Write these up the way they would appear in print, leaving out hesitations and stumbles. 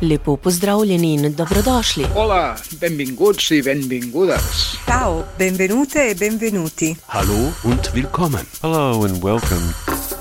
Lepo pozdravljeni in dobrodošli. Hola, benvinguts i benvingudes. Ciao, benvenute e benvenuti. Hallo und willkommen. Hello and welcome.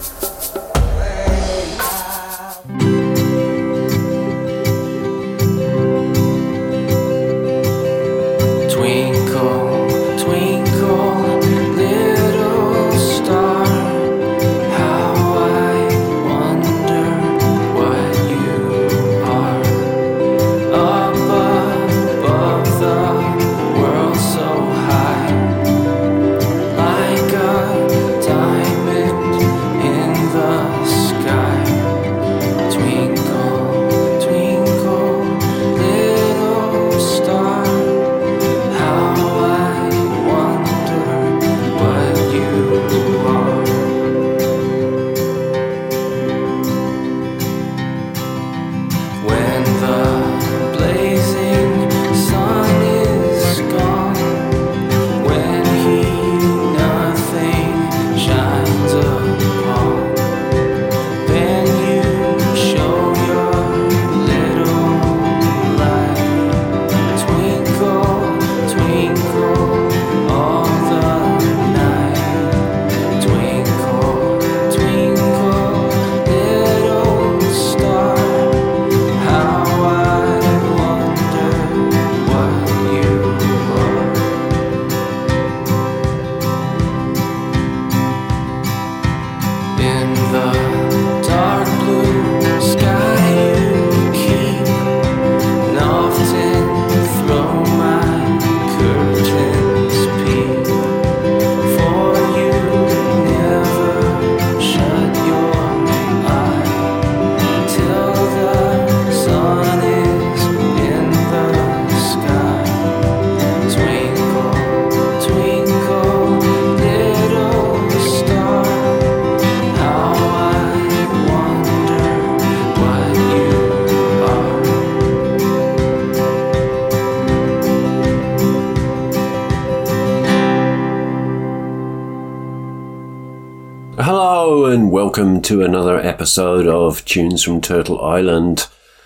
Welcome to another episode of Tunes from Turtle Island.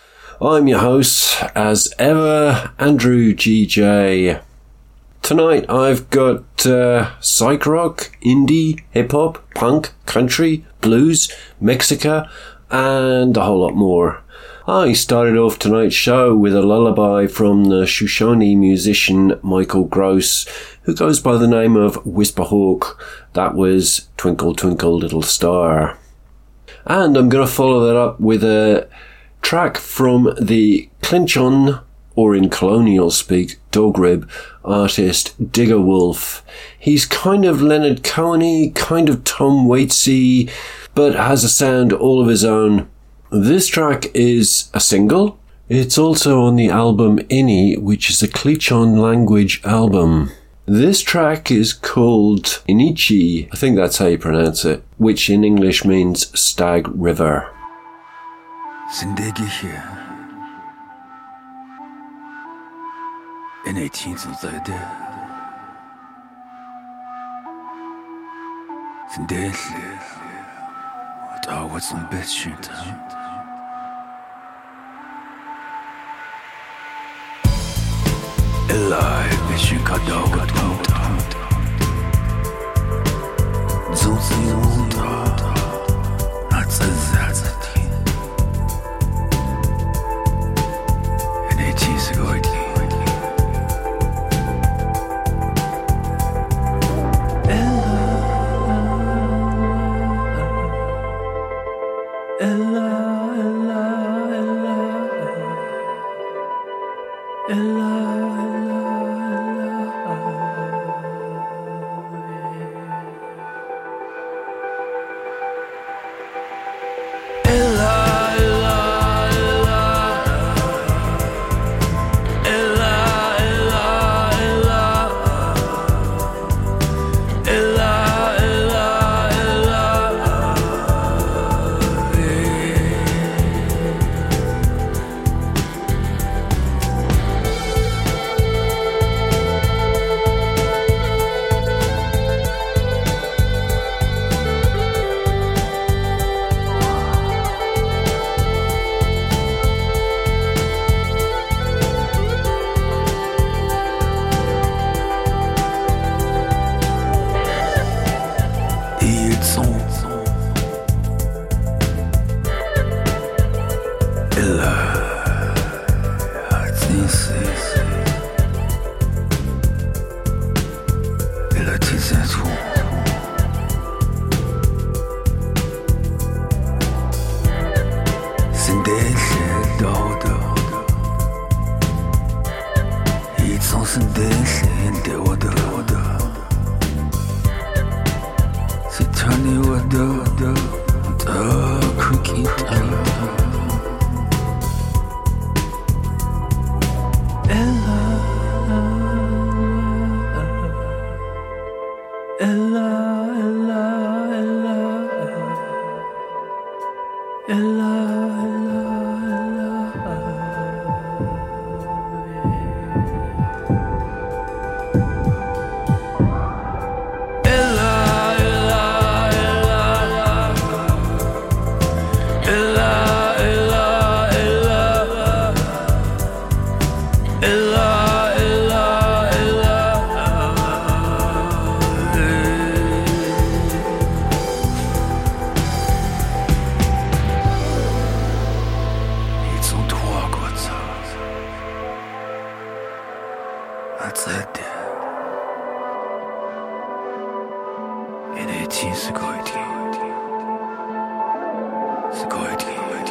I'm your host, as ever, Andrew GJ. Tonight I've got psych rock, indie, hip-hop, punk, country, blues, Mexica, and a whole lot more. I started off tonight's show with a lullaby from the Shoshone musician Michael Gross, who goes by the name of Whisperhawk. That was Twinkle Twinkle Little Star. And I'm going to follow that up with a track from the Clinchon, or in colonial speak, Dogrib artist Digger Wolf. He's kind of Leonard Cohen-y, kind of Tom Waitsy, but has a sound all of his own. This track is a single. It's also on the album Inni, which is a Clinchon language album. This track is called Inichi, I think that's how you pronounce it, which in English means Stag River. زندگی اینه چیز زده زندگی دعوت زن بچینتم Элай бешин кадаугат мута Зузи мута Нацазацати Энечи сгойдли 一起すごいティーすごいティー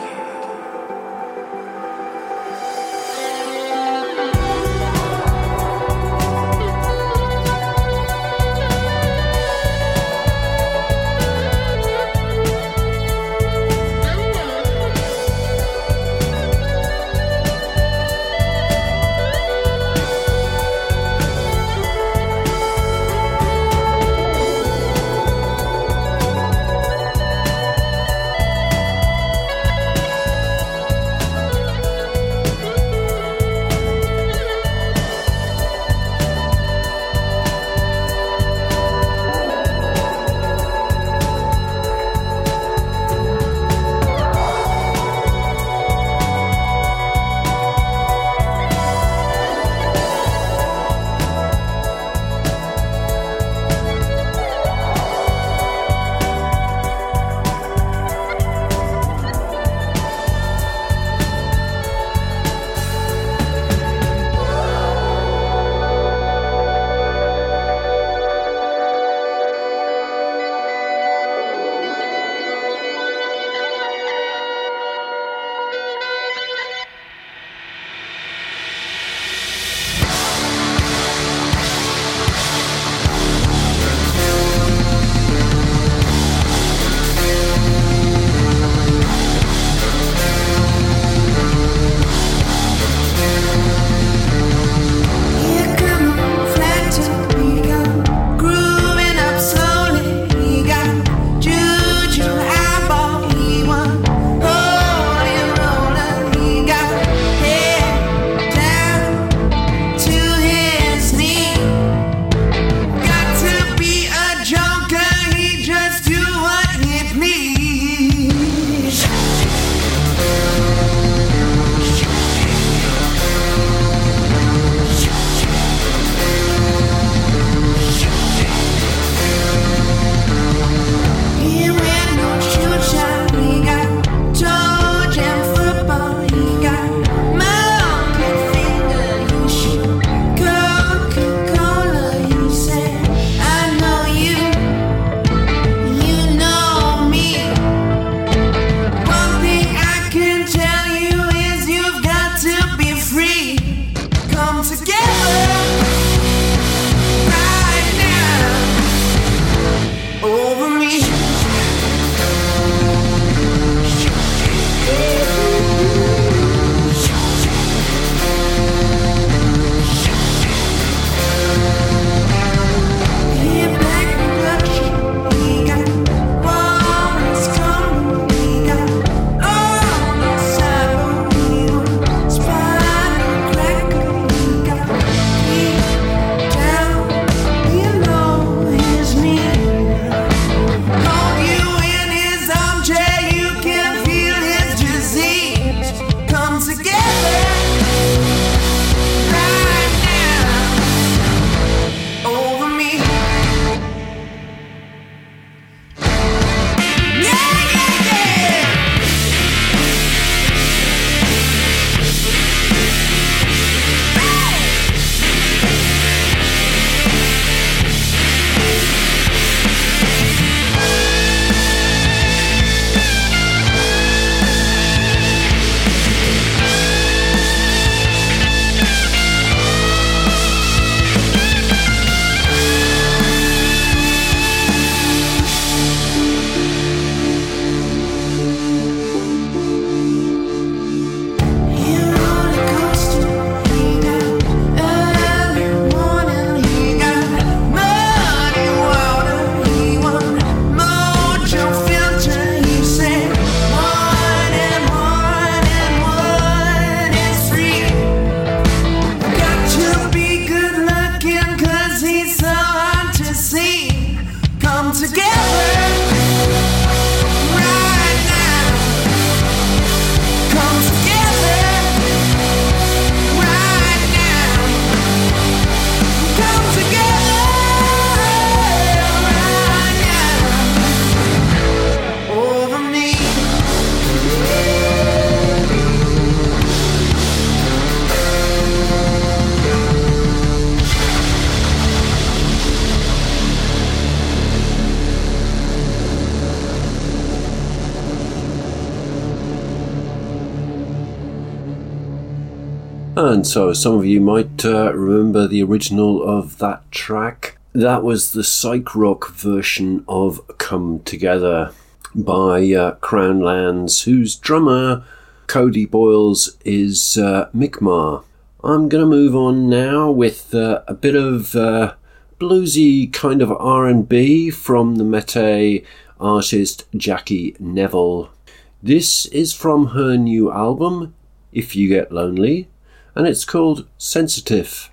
And so some of you might remember the original of that track. That was the psych rock version of Come Together by Crownlands, whose drummer Cody Boyles is Mick Marr. I'm going to move on now with a bit of bluesy kind of R&B from the Métis artist Jackie Neville. This is from her new album, If You Get Lonely, and it's called Sensitive.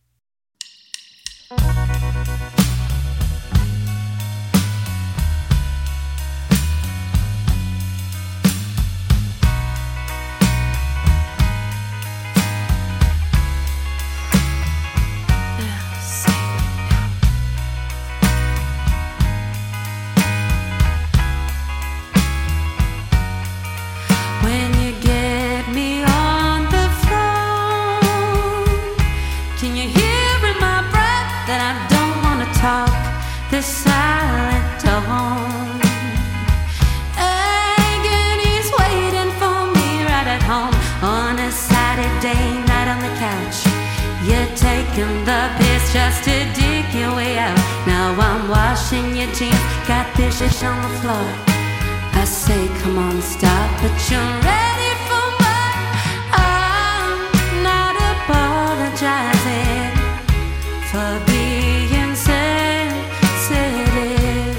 Just to dig your way out. Now I'm washing your jeans, got dishes on the floor. I say, come on, stop, but you're ready for more. I'm not apologizing for being sensitive.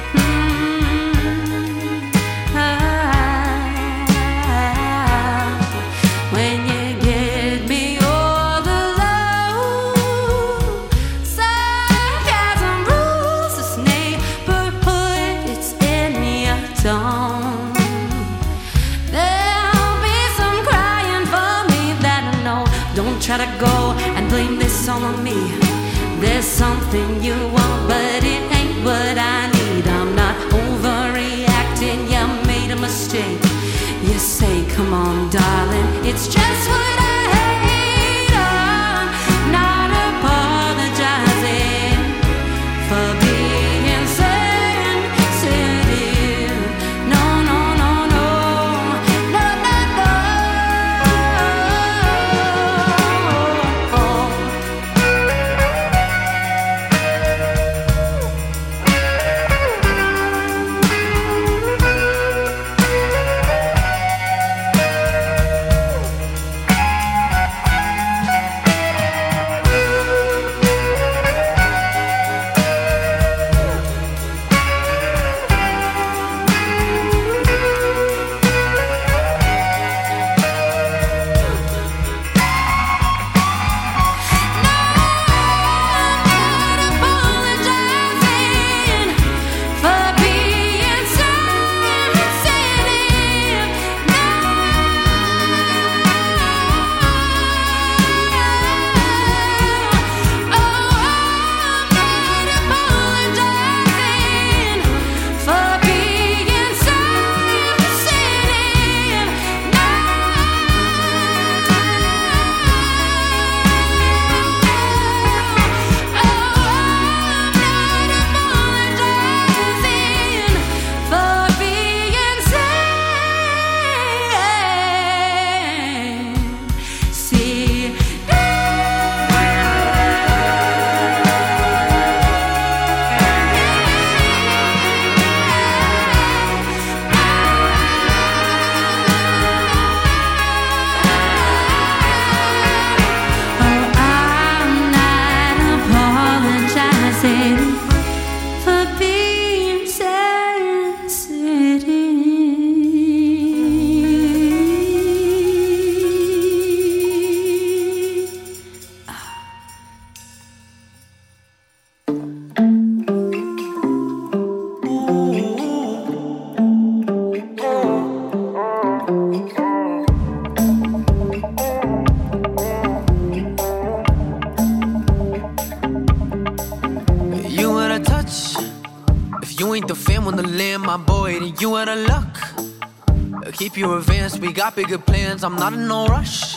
When you get me all alone, sarcasm rules this neighborhood, it's in your tone. There'll be some crying for me that I know. Don't try to go and blame this all on me. There's something you want, but it ain't what I need. I'm not overreacting, you made a mistake. You say, come on, darling, it's just what I hate. I'm not apologizing for being sensitive. No, no, no, no, no, no, no. You out of luck. Keep your advance, we got bigger plans. I'm not in no rush.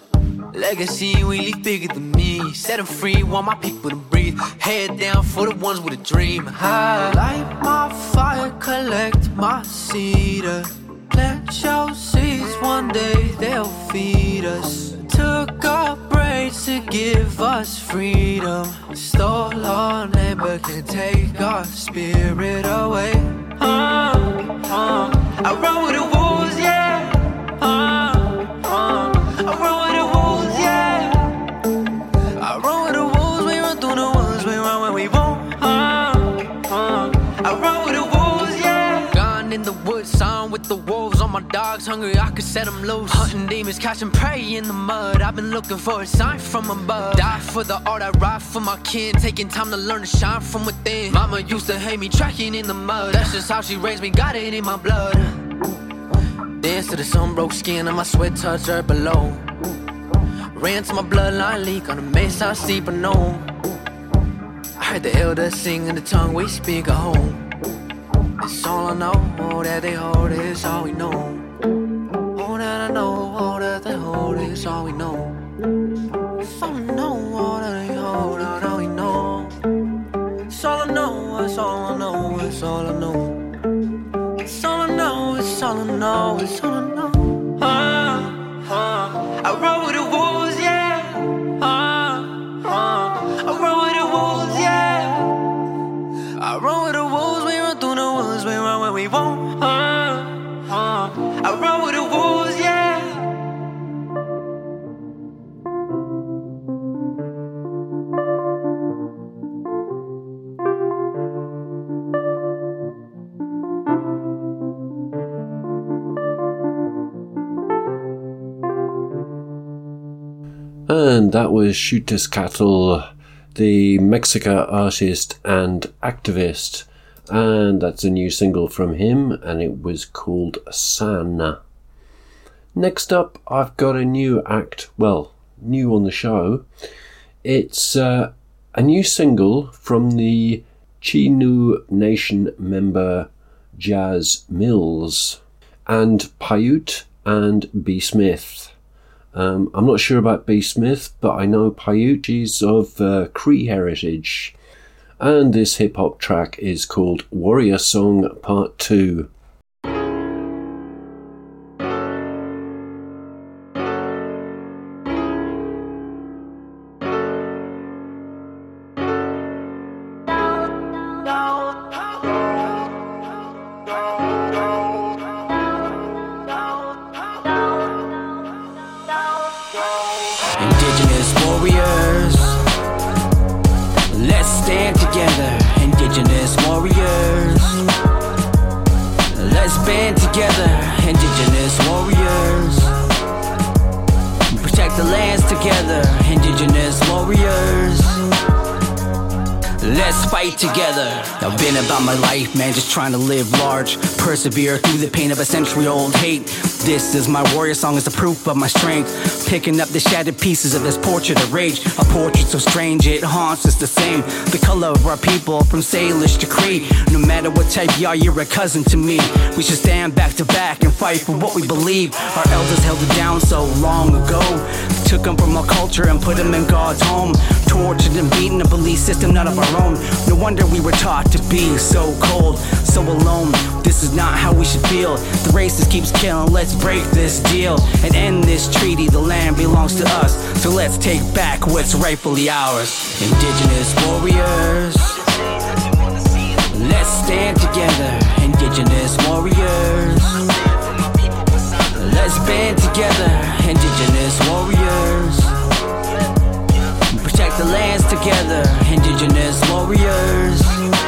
Legacy, we leave bigger than me. Set them free, want my people to breathe. Head down for the ones with a dream. I light my fire, collect my cedar. Plant your seeds, one day they'll feed us. Took a breath. to give us freedom. Stole our name but can't take our spirit away. I run with the wolves, yeah. I run with the wolves, yeah. I run with the wolves, we run through the woods, we run when we won't. I run with the wolves, yeah. Gone in the woods, I'm with the wolves. All my dogs hungry, I could set them loose. Hunting demons, catching prey in the mud. I've been looking for a sign from above. Die for the art, I ride for my kin. Taking time to learn to shine from within. Mama used to hate me tracking in the mud. That's just how she raised me, got it in my blood. Dance to the sun, broke skin, and my sweat touched earth below. Ran to my bloodline leak on the main I steep, I know. I heard the elders sing in the tongue we speak at home. It's all I know, all that they hold is all we know. All that I know, all that they hold is all we know. It's all I know, all that they hold, all we know. It's all I know, it's all I know, it's all I know. It's all I know, it's all I know, it's all I know. I run with the wolves, yeah. I run with the wolves, yeah. I run with the wolves, we run through the woods, we run when we won't. I run with the wolves, yeah. And that was Xutetzcoatl, the Mexica artist and activist. And that's a new single from him, and it was called San. Next up, I've got a new act, well, new on the show. It's a new single from the Chinooh Nation member Jazz Mills and Paiute and B. Smith. I'm not sure about B. Smith, but I know Paiute. She's of Cree heritage. And this hip-hop track is called Warrior Song Part 2. Indigenous warriors, let's stand together. Indigenous warriors, let's band together. Indigenous warriors, protect the lands together. Indigenous warriors, let's fight together. I've been about my life, man, just trying to live large. Persevere through the pain of a century-old hate. This is my warrior song, it's a proof of my strength. Picking up the shattered pieces of this portrait of rage. A portrait so strange, it haunts us the same. The color of our people, from Salish to Cree. No matter what type you are, you're a cousin to me. We should stand back to back and fight for what we believe. Our elders held it down so long ago. Took them from our culture and put them in God's home. Tortured and beaten, a belief system not of our own. No wonder we were taught to be so cold, so alone. This is not how we should feel. The racist keeps killing, let's break this deal and end this treaty. The land belongs to us, so let's take back what's rightfully ours. Indigenous warriors, let's stand together. Indigenous warriors, let's band together. Indigenous warriors, protect the lands together. Indigenous warriors,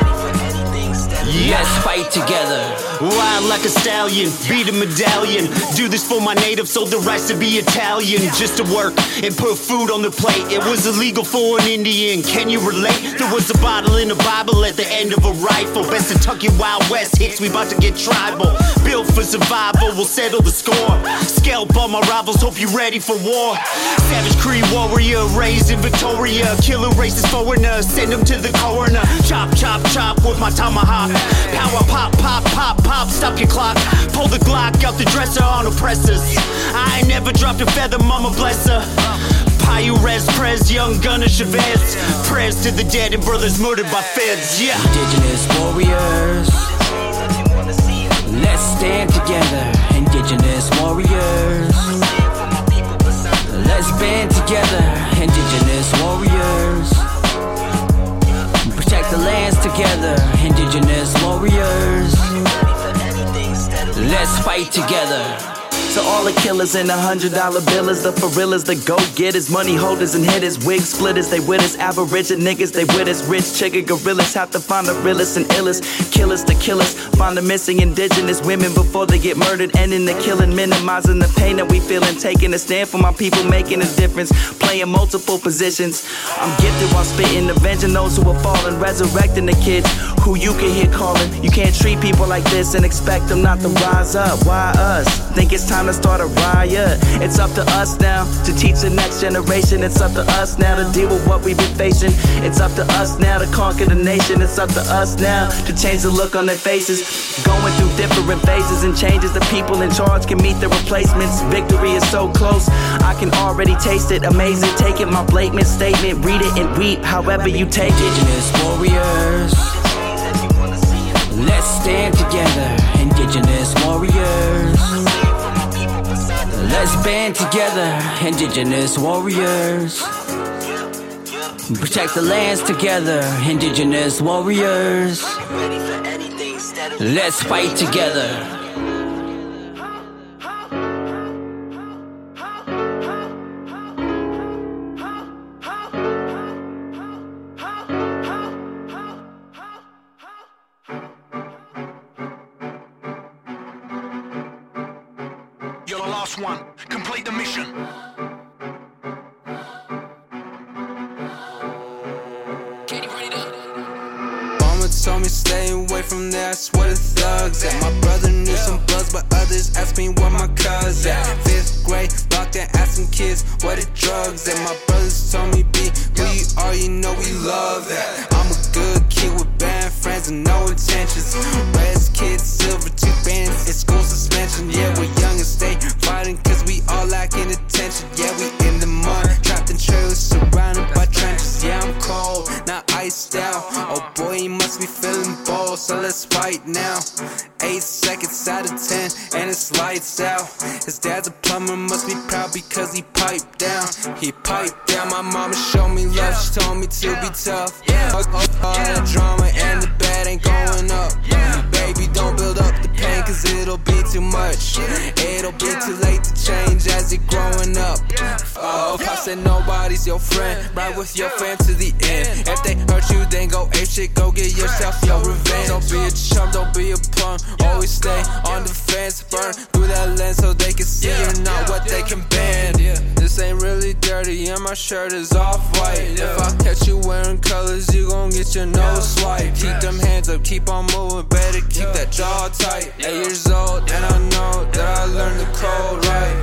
let's fight together. Wild like a stallion, beat a medallion. Do this for my natives, sold the rights to be Italian. Just to work and put food on the plate. It was illegal for an Indian, can you relate? There was a bottle in the Bible at the end of a rifle. Best to tuck your Wild West hits, we about to get tribal. Built for survival, we'll settle the score. Scalp all my rivals, hope you're ready for war. Savage Cree warrior, raised in Victoria. Killing racist foreigners, send them to the coroner. Chop, chop, chop with my tomahawk. Power pop, pop, pop, pop, stop your clock. Pull the Glock out the dresser on oppressors. I ain't never dropped a feather, mama bless her. Paiute res pres, young gunner Chavez. Prayers to the dead and brothers murdered by feds, yeah. Indigenous warriors, let's stand together. Indigenous warriors, let's band together. Indigenous fight together. So all the killers and $100 billers, the for realers, the go-getters, money holders and hitters, wig splitters, they with us, aborigine niggas, they with us, rich chigga gorillas, have to find the realest and illest, killers to killers, find the missing indigenous women before they get murdered, ending the killing, minimizing the pain that we feel and taking a stand for my people, making a difference, playing multiple positions. I'm gifted while spitting, avenging those who have fallen, resurrecting the kids who you can hear calling. You can't treat people like this and expect them not to rise up. Why us? Think it's time to start a riot. It's up to us now to teach the next generation. It's up to us now to deal with what we've been facing. It's up to us now to conquer the nation. It's up to us now to change the look on their faces. Going through different phases and changes. The people in charge can meet the replacements. Victory is so close, I can already taste it. Amazing, take it, my blatant statement. Read it and weep, however you take it. Indigenous warriors, let's stand together. Indigenous warriors, let's band together. Indigenous warriors, protect the lands together. Indigenous warriors, let's fight together. You're the last one. Complete the mission. Mama told me stay away from there, I swear to thugs at. My brother knew some bloods, but others asked me where my cuz at. 5th grade, locked and asking kids where the drugs at. My brothers told me be who you are, you know we love that. I'm a good kid with bad friends and no intentions. Reds kids, silver tooth bands, it's school suspension. Yeah, we're young and stay fighting cause we all lacking attention. Yeah, we in the mud, trapped in trailers, surrounded by trenches. Yeah, I'm cold, not iced out. Oh boy, you must be feeling bold, so let's fight now. 8 seconds out of 10, and it's lights out. His dad's a plumber, must be proud because he piped down. He piped down, my mama showed me love, she told me to be tough. All that drama and the bad ain't going up. Baby, don't build up the pain cause it'll be too much. It'll be too late to change as you're growing up. Oh, I said nobody's your friend, ride with your friend to the end. If they hurt you, then go ape shit, go get yourself your revenge. Don't be a chump, don't be a punk, always stay on the fence. Burn through that lens so they can see you're not what they can bend. This ain't really dirty and my shirt is off-white. If I catch you wearing colors, you gon' get your nose swiped. Keep them hands up, keep on moving, better keep that jaw tight. 8 years old and I know that I learned the code right.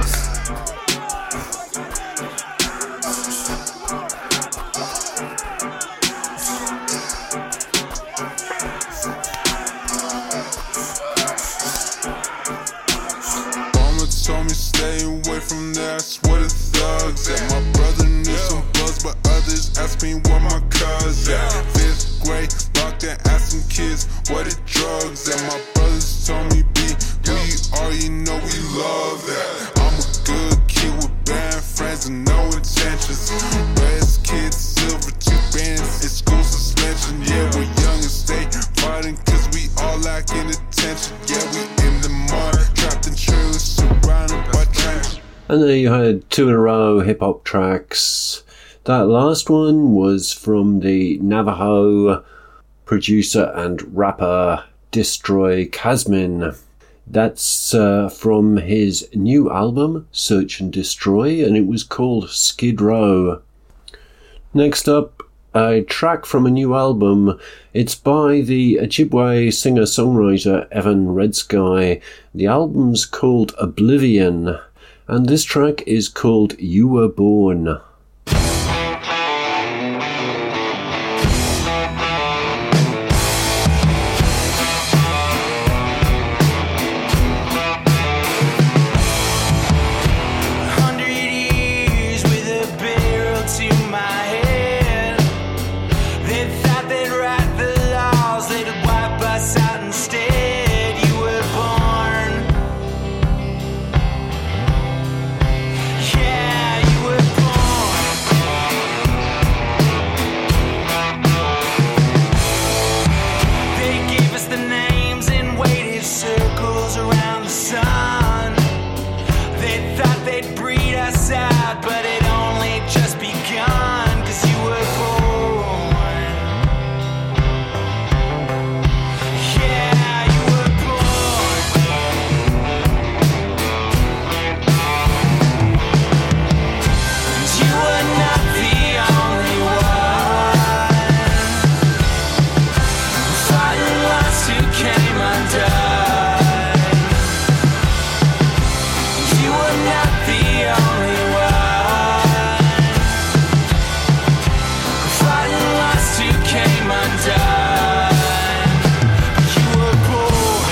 Told me stay away from there, I swear to thugs at. My brother knew some bloods, but others asked me where my cuz at. 5th grade, locked and asking kids where the drugs at. My brothers told me be who you are, you know we love that. I'm a good kid with bad friends and no intentions. Reds kids, silver tooth bands, it's school suspension. Yeah, we're young and stay fighting cause we all lacking attention. Yeah, we in the mud, trapped in trailers, surrounded by trenches. And there you had 2 in a row hip-hop tracks. That last one was from the Navajo producer and rapper Destroy Kazmin. That's from his new album, Search and Destroy, and it was called Skid Row. Next up, a track from a new album. It's by the Ojibwe singer-songwriter Evan Redsky. The album's called Oblivion, and this track is called You Were Born. Yeah, you were born. side, but it only just begun, 'cause you were born. Yeah, you were born. And you were not the only one. Fighting lots who came undone. You were not the only one. Fighting lots who came undone. You were born.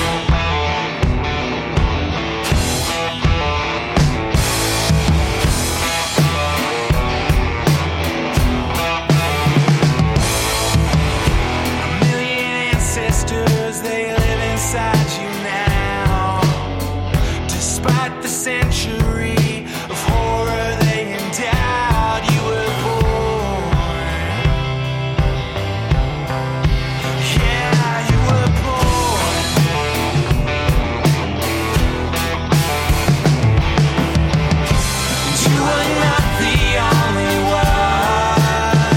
A million ancestors, they live inside you now. Despite the century of horror they endowed, you were born. Yeah, you were born. And you were not the only one.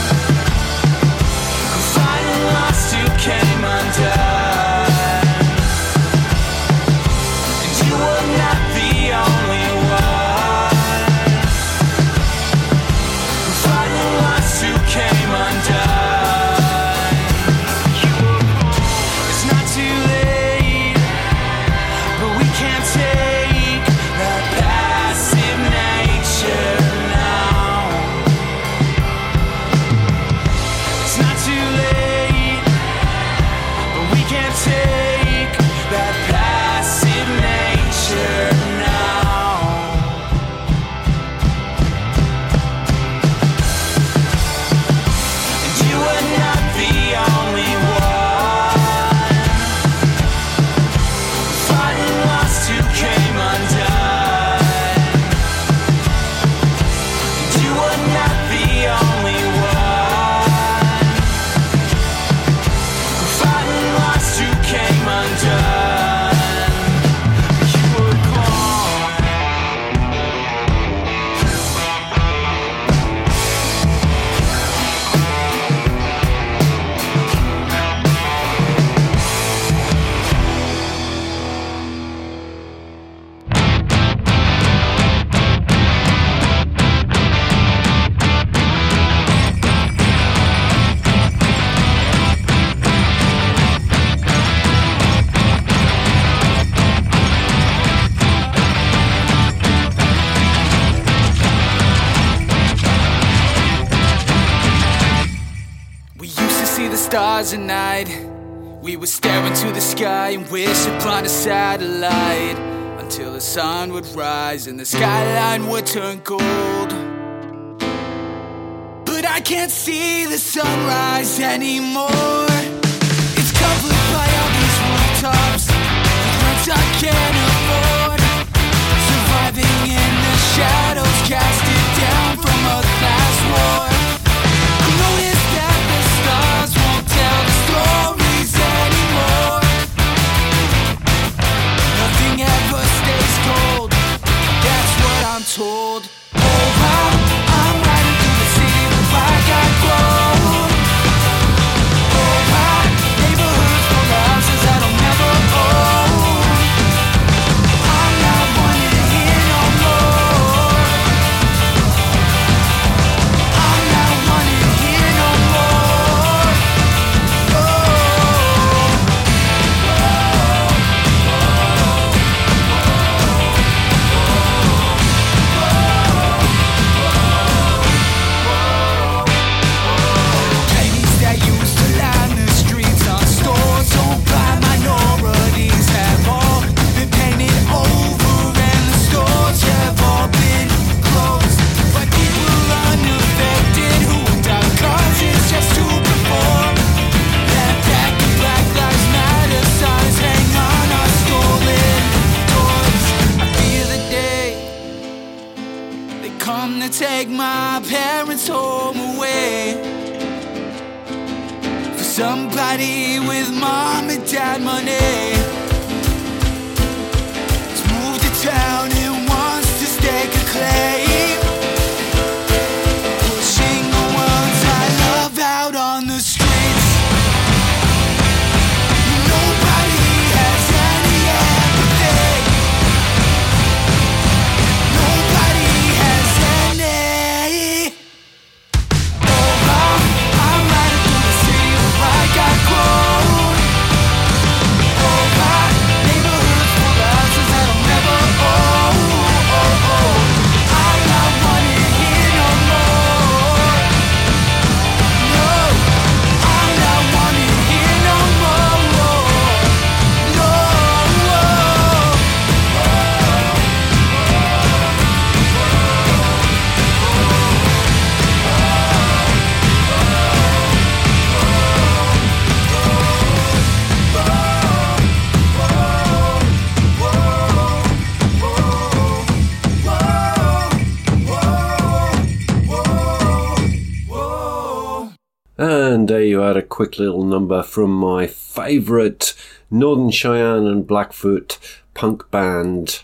Fighting lost who came undone. And you were not the only one. Fighting lost who came undone. It's not too late, but we can't take that passive nature now. It's not too late, but we can't take that passive nature now. And you were not the only one. Fighting lost who came undone. And you were not the only one. Fighting lost who came undone. You were born. We used to see the stars at night. We would stare into the sky and wish upon a satellite, until the sun would rise and the skyline would turn gold. But I can't see the sunrise anymore. It's covered by all these rooftops, with rents I can't afford. Surviving in the shadows, casted down from a class war. I noticed that the stars won't tell the stories anymore. Nothing ever stays cold, that's what I'm told. Oh, I'm riding through the city, but I got gold. Oh, my neighborhood's full of houses that I'll never own. I'm not wanting to hear no more. I'm not wanting to hear no more. Paintings that used to line the streets on stores owned by minorities have all been painted over, and the stores have all been closed by people unaffected who without causes just to perform. That pack of Black Lives Matter signs hang on our stolen doors. I fear the day they come to take my parents' home away. For somebody with mom and dad money has moved to town and wants to stake a claim. And there you had a quick little number from my favourite Northern Cheyenne and Blackfoot punk band,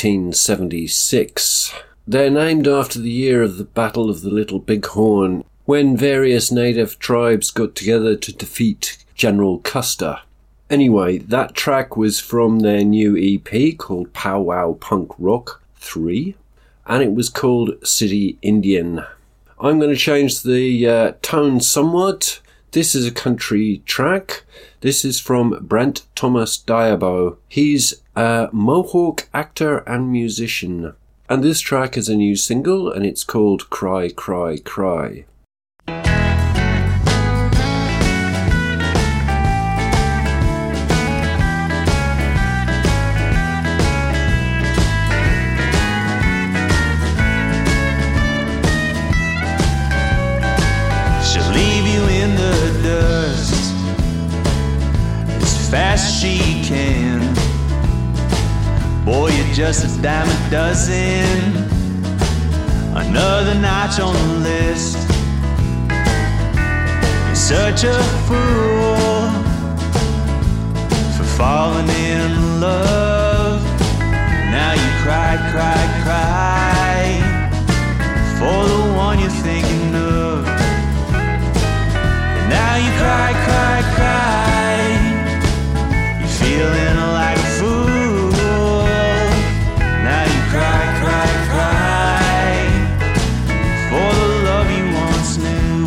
1876. They're named after the year of the Battle of the Little Bighorn, when various native tribes got together to defeat General Custer. Anyway, that track was from their new EP called Pow Wow Punk Rock 3, and it was called City Indian. I'm going to change the tone somewhat. This is a country track. This is from Brent Thomas Diabo. He's a Mohawk actor and musician. And this track is a new single, and it's called Cry, Cry, Cry. Fast as she can. Boy, you're just a dime a dozen. Another notch on the list. You're such a fool for falling in love. Now you cry, cry, cry for the one you're thinking of. And now you cry, cry, cry, feeling like a fool. Now you cry, cry, cry for the love you once knew.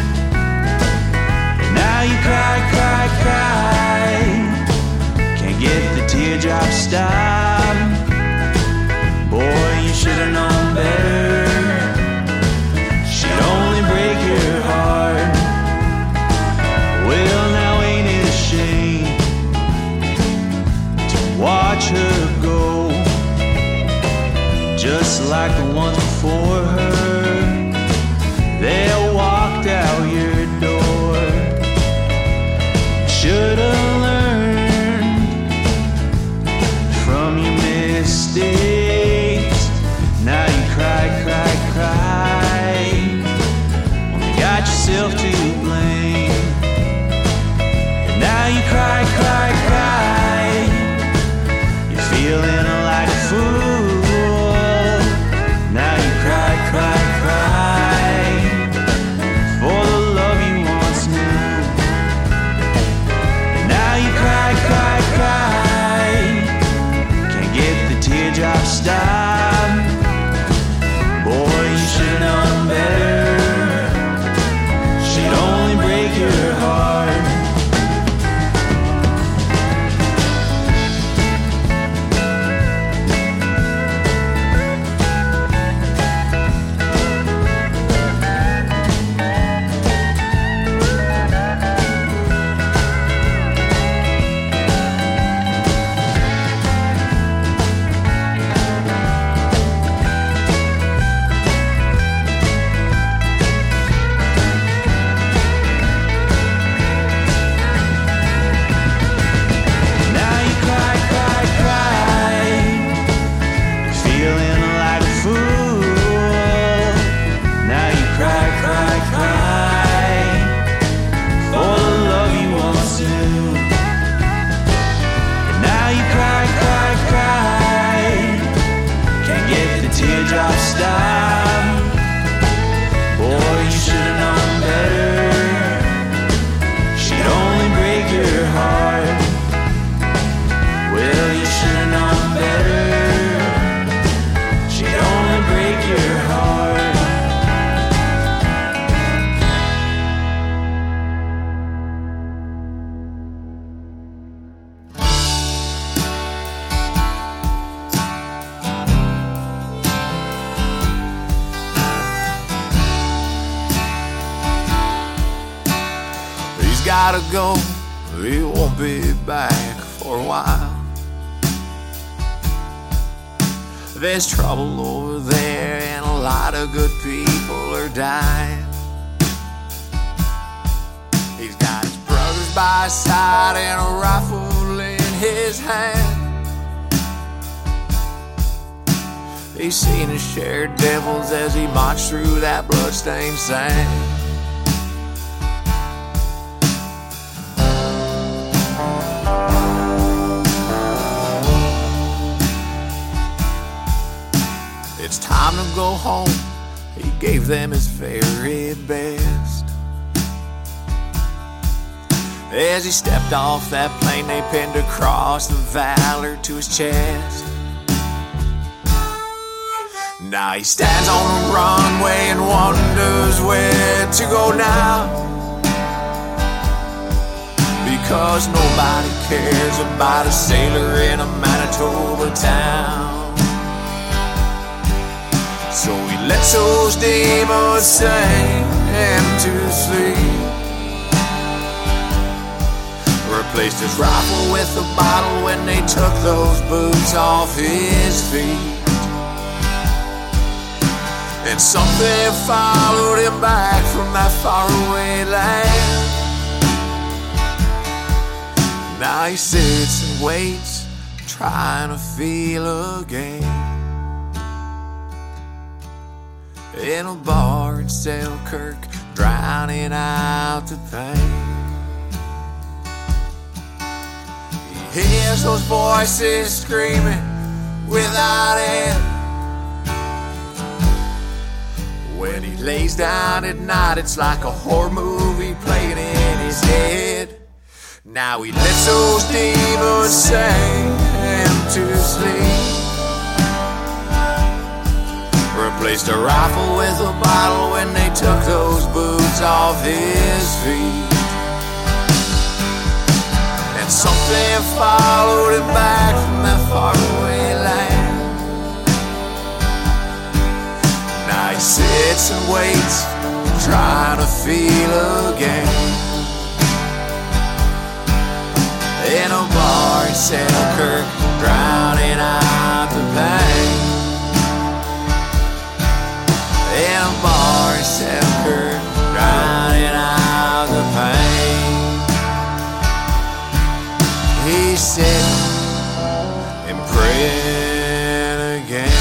Now you cry, cry, cry, can't get the teardrop stop. Boy, you should've known better. She'd only break your heart. Well, now ain't it a shame? Watch her go, just like the ones before her. They walked out your door. Should've learned from your mistakes. Now you cry, cry, cry. Only got yourself to blame. And now you cry, cry, cry, feeling like a fool. Now you cry, cry, cry for the love you once knew. Now you cry, cry, cry, can't get the teardrop stop. Boy, you should've known better. She'd only break your heart. Gotta go, he won't be back for a while. There's trouble over there and a lot of good people are dying. He's got his brothers by his side and a rifle in his hand. He's seen his share of devils as he marched through that bloodstained sand. it's time to go home. He gave them his very best. As he stepped off that plane, they pinned across the valor to his chest. Now he stands on the runway and wonders where to go now, because nobody cares about a sailor in a Manitoba town. So he lets those demons sing him to sleep, replaced his rifle with a bottle when they took those boots off his feet. And something followed him back from that faraway land. Now he sits and waits, trying to feel again, in a bar in Selkirk, drowning out the pain. He hears those voices screaming without end. When he lays down at night, it's like a horror movie playing in his head. Now he lets those demons sing him to sleep, replaced a rifle with a bottle when they took those boots off his feet. And something followed him back from that faraway land. Now he sits and waits, trying to feel again, in a bar in Selkirk, drowning out the pain. In a bar in Selkirk, drowning out the pain. He's sitting and praying again.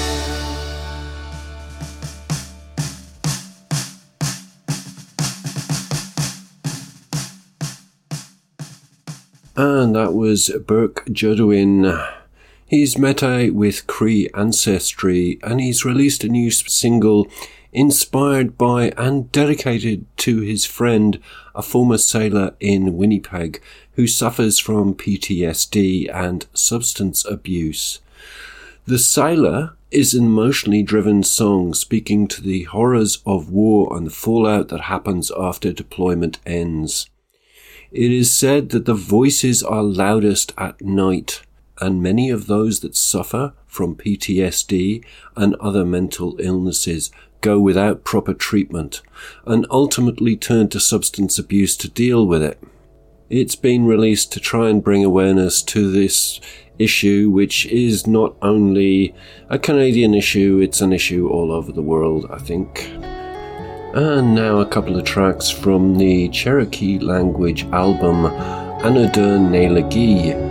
And that was Burke Judwin. He's Métis with Cree ancestry, and he's released a new single inspired by and dedicated to his friend, a former sailor in Winnipeg, who suffers from PTSD and substance abuse. The Sailor is an emotionally driven song speaking to the horrors of war and the fallout that happens after deployment ends. It is said that the voices are loudest at night, and many of those that suffer from PTSD and other mental illnesses go without proper treatment and ultimately turn to substance abuse to deal with it. It's been released to try and bring awareness to this issue, which is not only a Canadian issue, it's an issue all over the world, I think. And now a couple of tracks from the Cherokee language album Anadun Nelagi.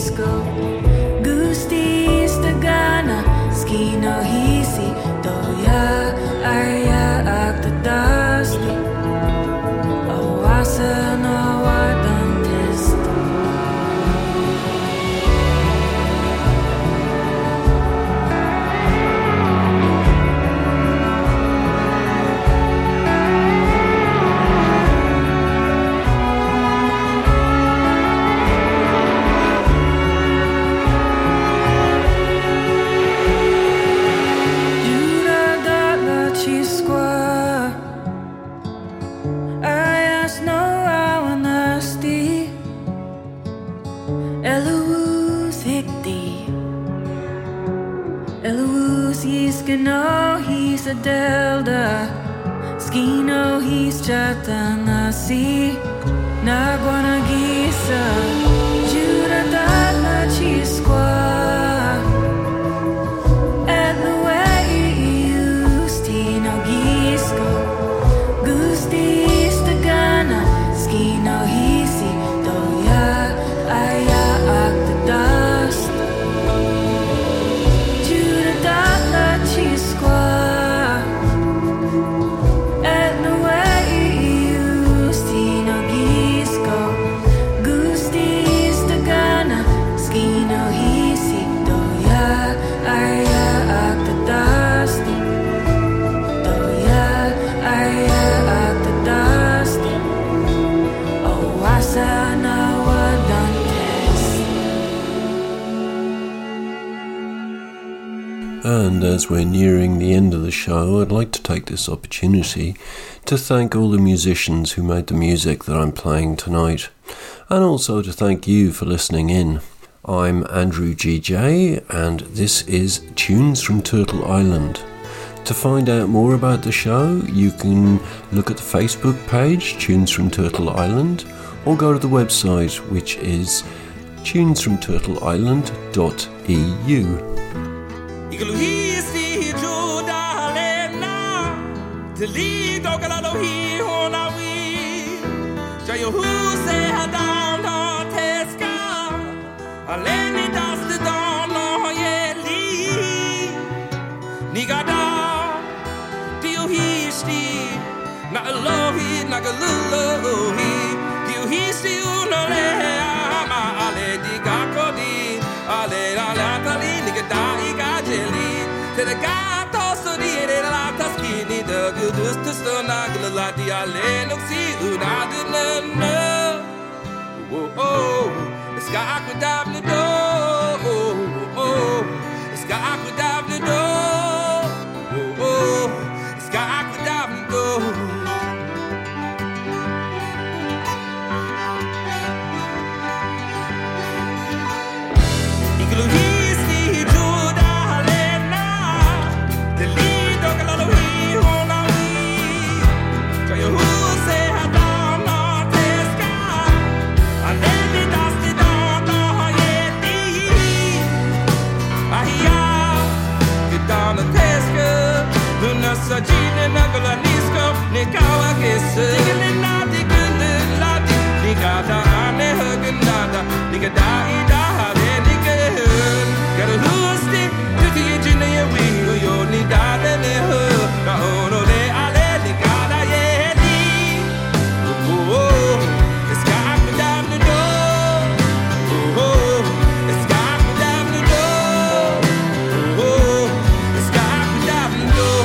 Gusti stagana, skino hisi, do ya ci square. I ask no how nasty. Eluus hikti. Eluus yiskino he's a delta. Skino he's chatanasi. Nagwana gisa. Juda dala ci square. And the way you used to no gisco. Gusti stagana. Skino hisi. Doya aya ak the dust. Juda dala ci square. And the way you used to no gisco. Gusti stagana. Skino hisi. Doya aya ak the dust. Doya aya ak the dust. Oh, asana wadantes. And as we're nearing the end of the show, I'd like to take this opportunity to thank all the musicians who made the music that I'm playing tonight, and also to thank you for listening in. I'm Andrew GJ, and this is Tunes from Turtle Island. To find out more about the show, you can look at the Facebook page, Tunes from Turtle Island, or go to the website, which is tunesfromturtleisland.eu. Igluhisi juda lena, tili dogalado hi honawi. Jayo huse hadam no teska, aleni dast don no yeli. Nigada, dio histi, na alohi na galulohi. Dio histi unole ama ale digakodi, ale alatali nigada. To the gato so the la taskini the gudus to stonagla la diale no see unaduna. Oh, it's got aquadab the door. Oh, it's got aquadab the door. Oh, it's got aquadab the door. Sajine nagala nisko nikawa kese nadi kunde ladi nikada ane hagnada nikada ida hale nikehun garu husti tuti jine yewi yo ni dade ne ho na ono le ale nikada yedi oh it's got me down the door oh it's got me down the door oh it's got me down the door.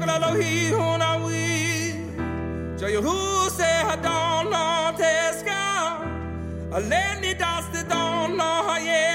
la lo hi hona wi. Jo you who say I don't know teska. A lenny dust don't know ye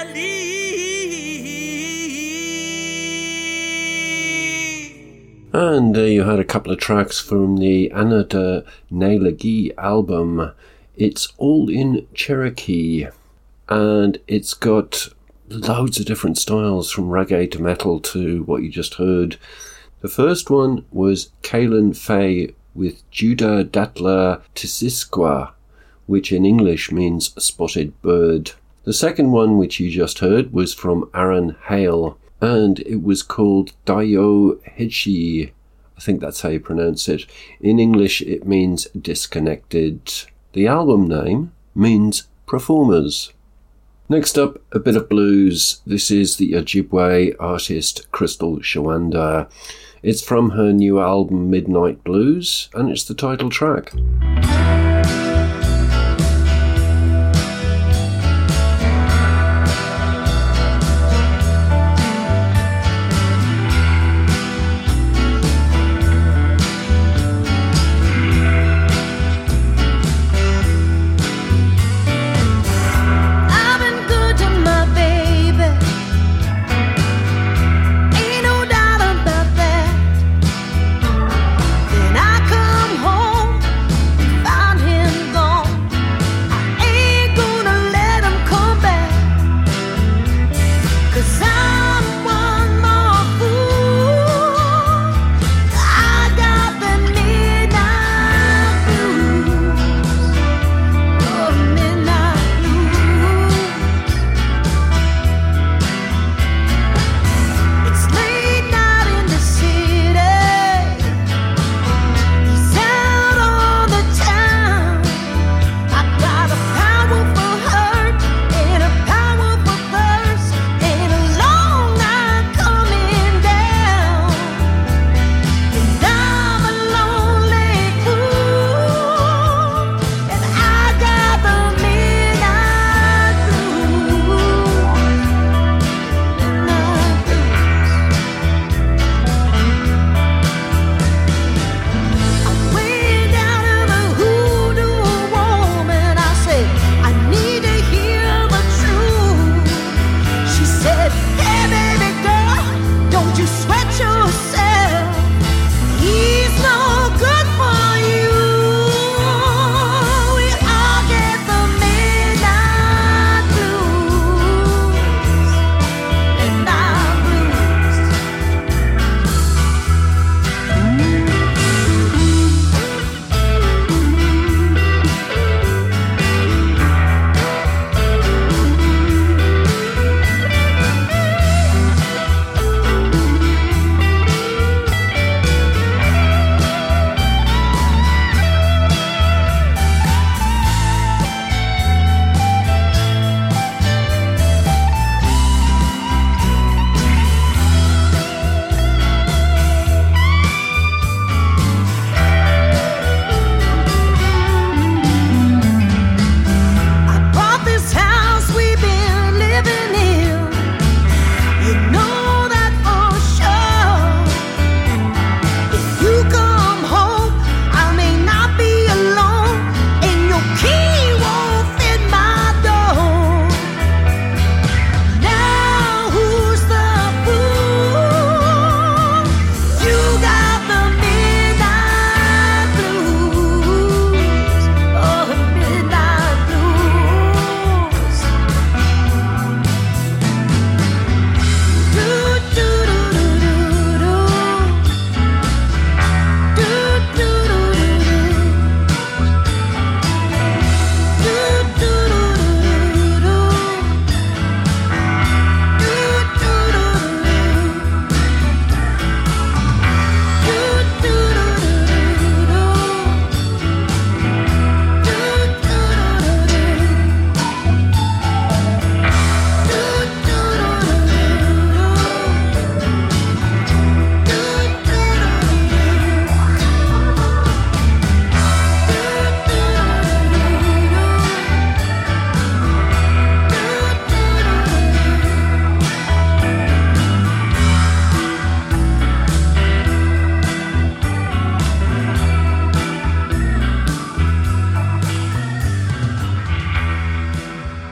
And there you had a couple of tracks from the Anada Nailagi album. It's all in Cherokee, and it's got loads of different styles from reggae to metal to what you just heard. The first one was Kaylin Faye with Judah Datla Tisiskwa, which in English means spotted bird. The second one, which you just heard, was from Aaron Hale, and it was called Dayo Hechi. I think that's how you pronounce it. In English, it means disconnected. The album name means performers. Next up, a bit of blues. This is the Ojibwe artist Crystal Shawanda. It's from her new album Midnight Blues, and it's the title track. Then I come home.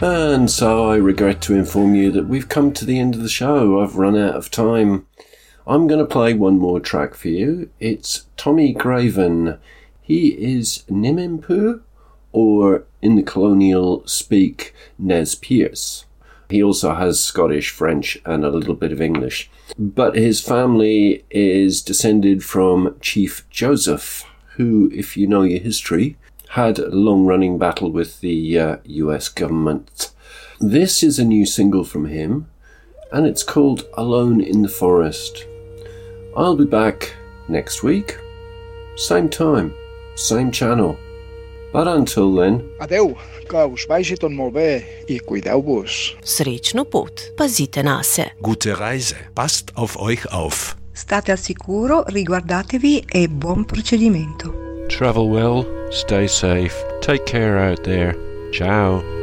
And so I regret to inform you that we've come to the end of the show. I've run out of time. I'm going to play one more track for you. It's Tommy Craven. He is Nimempu, or in the colonial speak, Nez Perce. He also has Scottish, French, and a little bit of English. But his family is descended from Chief Joseph, who, if you know your history, had a long-running battle with the US government. This is a new single from him, and it's called Alone in the Forest. I'll be back next week, same time, same channel. But until then... Adeu, que us vagi tot molt bé i cuideu-vos. Srečno pot, pazite na se. Gute Reise, passt auf euch auf. State al sicuro, riguardatevi e buon procedimento. Travel well, stay safe, take care out there. Ciao.